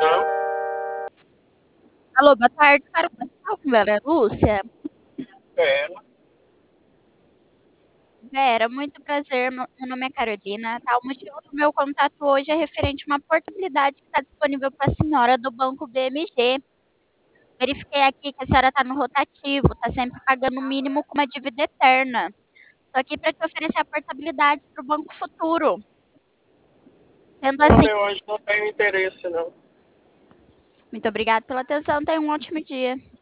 Não? Alô, boa tarde. Quero conversar com a Vera Lúcia. É. Vera, muito prazer. Meu nome é Carolina. Tá? O motivo do meu contato hoje é referente a uma portabilidade que está disponível para a senhora do Banco BMG. Verifiquei aqui que a senhora está no rotativo, está sempre pagando o mínimo com uma dívida eterna. Estou aqui para te oferecer a portabilidade para o Banco Futuro. Sendo Não, assim, eu hoje não tenho interesse, não. muito obrigada pela atenção. Tenha um ótimo dia.